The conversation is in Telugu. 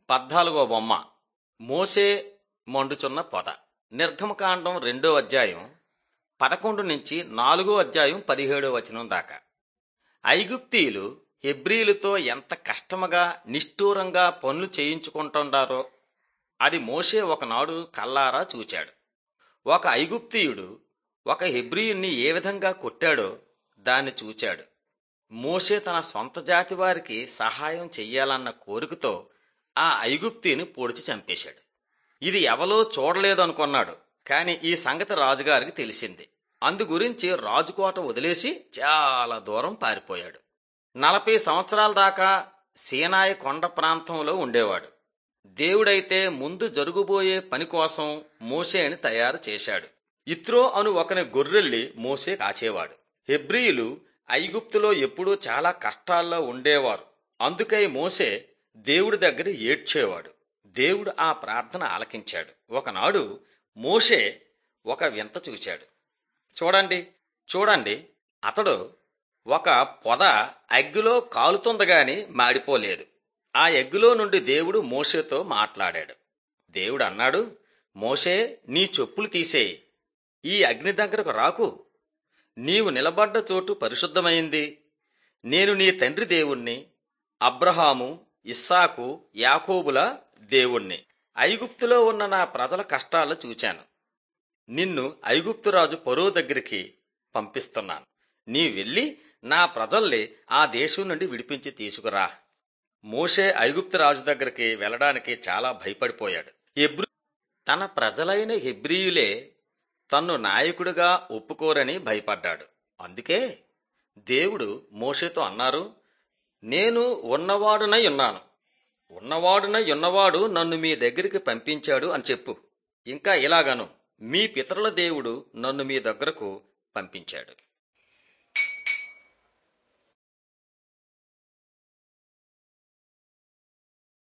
14వ బొమ్మ మోసే మండుచున్న పొద. నిర్గమకాండం 2వ అధ్యాయం 11 నుంచి 4వ అధ్యాయం 17వ వచనం దాకా. ఐగుప్తీయులు హెబ్రీయులతో ఎంత కష్టముగా నిష్ఠూరంగా పనులు చేయించుకుంటుండారో అది మోషే ఒకనాడు కల్లారా చూచాడు. ఒక ఐగుప్తీయుడు ఒక హెబ్రీయుణ్ణి ఏ విధంగా కొట్టాడో దాన్ని చూచాడు. మోషే తన సొంత జాతి వారికి సహాయం చెయ్యాలన్న కోరికతో ఆ ఐగుప్తీని పొడిచి చంపేశాడు. ఇది ఎవలో చూడలేదనుకున్నాడు. కాని ఈ సంగతి రాజుగారికి తెలిసింది. అందుగురించి రాజుకోట వదిలేసి చాలా దూరం పారిపోయాడు. 40 సంవత్సరాల దాకా సీనాయి కొండ ప్రాంతంలో ఉండేవాడు. దేవుడైతే ముందు జరుగుబోయే పని కోసం మోషేని తయారు చేశాడు. ఇత్రో అను ఒకని గొర్రెల్ని మోషే కాచేవాడు. హెబ్రీయులు ఐగుప్తులో ఎప్పుడూ చాలా కష్టాల్లో ఉండేవారు. అందుకై మోషే దేవుడి దగ్గర ఏడ్చేవాడు. దేవుడు ఆ ప్రార్థన ఆలకించాడు. ఒకనాడు మోషే ఒక వింత చూశాడు. చూడండి అతడు ఒక పొద అగ్గిలో కాలుతుంది గాని మాడిపోలేదు. ఆ అగ్గిలో నుండి దేవుడు మోషేతో మాట్లాడాడు. దేవుడు అన్నాడు, మోషే, నీ చెప్పులు తీసేయి, ఈ అగ్ని దగ్గరకు రాకు. నీవు నిలబడ్డ చోటు పరిశుద్ధమైంది. నేను నీ తండ్రి దేవుణ్ణి, అబ్రహాము, ఇస్సాకు, యాకోబుల దేవుణ్ణి. ఐగుప్తులో ఉన్న నా ప్రజల కష్టాలు చూచాను. నిన్ను ఐగుప్తురాజు ఫరో దగ్గరికి పంపిస్తున్నాను. నీ వెళ్ళి నా ప్రజల్ని ఆ దేశం నుండి విడిపించి తీసుకురా. మోషే ఐగుప్తు రాజు దగ్గరికి వెళ్ళడానికి చాలా భయపడిపోయాడు. తన ప్రజలైన హెబ్రీయులే తన్ను నాయకుడిగా ఒప్పుకోరని భయపడ్డాడు. అందుకే దేవుడు మోషేతో అన్నారు, నేను ఉన్నవాడునై ఉన్నవాడు నన్ను మీ దగ్గరికి పంపించాడు అని చెప్పు. ఇంకా ఇలాగను, మీ పితరుల దేవుడు నన్ను మీ దగ్గరకు పంపించాడు.